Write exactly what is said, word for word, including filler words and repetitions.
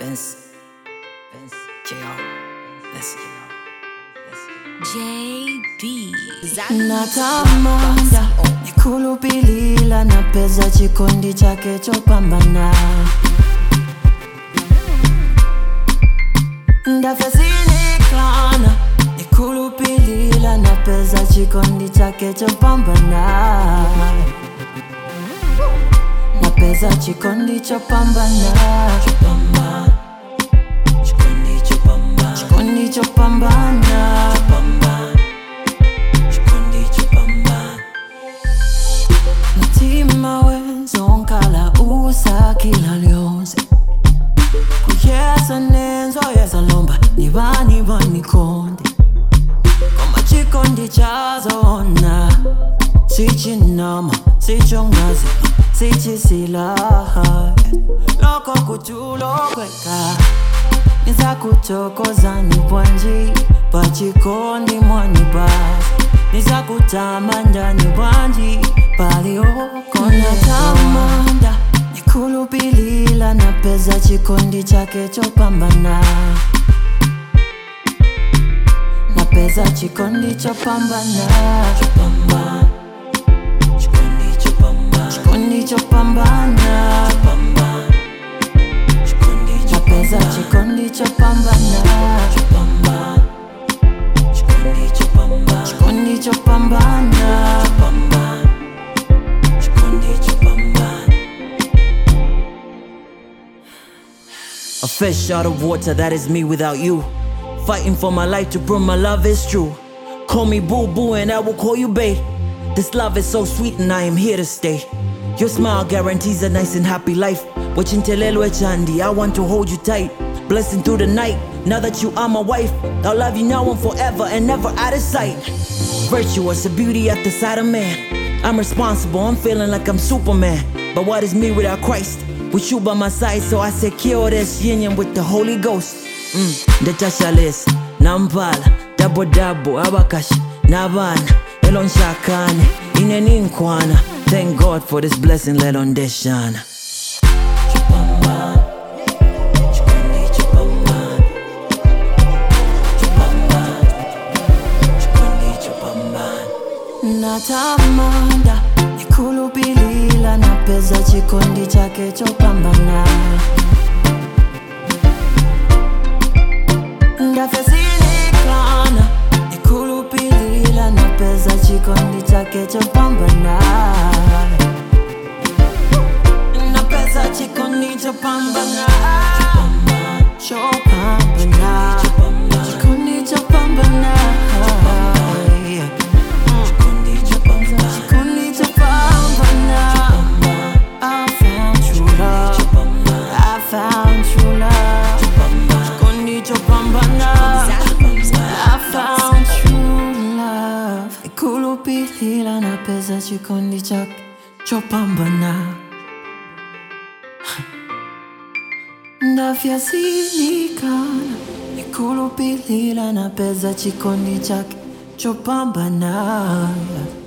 Vince, Vince, J R, listen, J B Natamanda nikulupilila na peza chikondi chake chopambana ndafyasinikana nikulupilila na peza chikondi chake chopambana na peza chikondi chopambana chikondi chopambana chikondi chopambana Mutima wenzonkala usa kila lyonse kuyesa nenzo yesa lomba nibani banikonde koma chikondi chazona sichinama sichongazi sichisilaha loko kutulokweka niza kuchokozani bwanji pachikondi mwani basi niza kutamandani bwanji paliokona tamanda nikulupilila na peza chikondi chake chopambana na peza chikondi chopambana chopambana chikondi chopambana chikondi chopambana chikondi chopambana peza chikondi chopambana chopambana chikondi chopambana chikondi chopambana chikondi chopambana A fish out of water, that is me without you. Fighting for my life to prove my love is true. Call me boo boo and I will call you babe. This love is so sweet and I am here to stay. Your smile guarantees a nice and happy life. Wachintelelwe chandi, I want to hold you tight. Blessing through the night, now that you are my wife. I'll love you now and forever and never out of sight. Virtuous, a beauty at the side of man. I'm responsible, I'm feeling like I'm Superman. But what is me without Christ? With you by my side, so I secure this union with the Holy Ghost. Mm. Detachales, Nampala, Dabo Dabo, Abakash, Navana, Elon Shakane, Ineninkwana. Thank God for this blessing, let on this shine. Natamanda nikulupilila na peza chikondi chake chopambana ndafyasinikana nikulupilila na peza chikondi chake chopambana na peza chikondi chopambana chopambana chikondi chopambana Nikulupilila na peza chikondi chake chopambana ndafyasinikana nikulupilila na peza chikondi chake chopambana